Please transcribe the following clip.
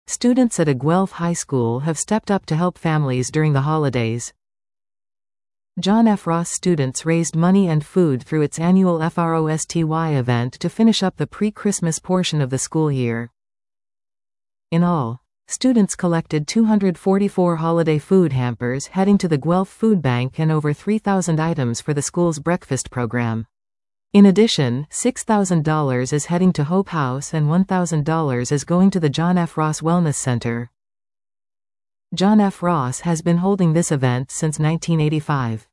Students at a Guelph high school have stepped up to help families during the holidays. John F. Ross Students raised money and food through its annual FROSTY event to finish up the pre-Christmas portion of the school year. In all, students collected 244 holiday food hampers heading to the Guelph Food Bank and over 3,000 items for the school's breakfast program. In addition, $6,000 is heading to Hope House and $1,000 is going to the John F. Ross Wellness Center. John F. Ross has been holding this event since 1985.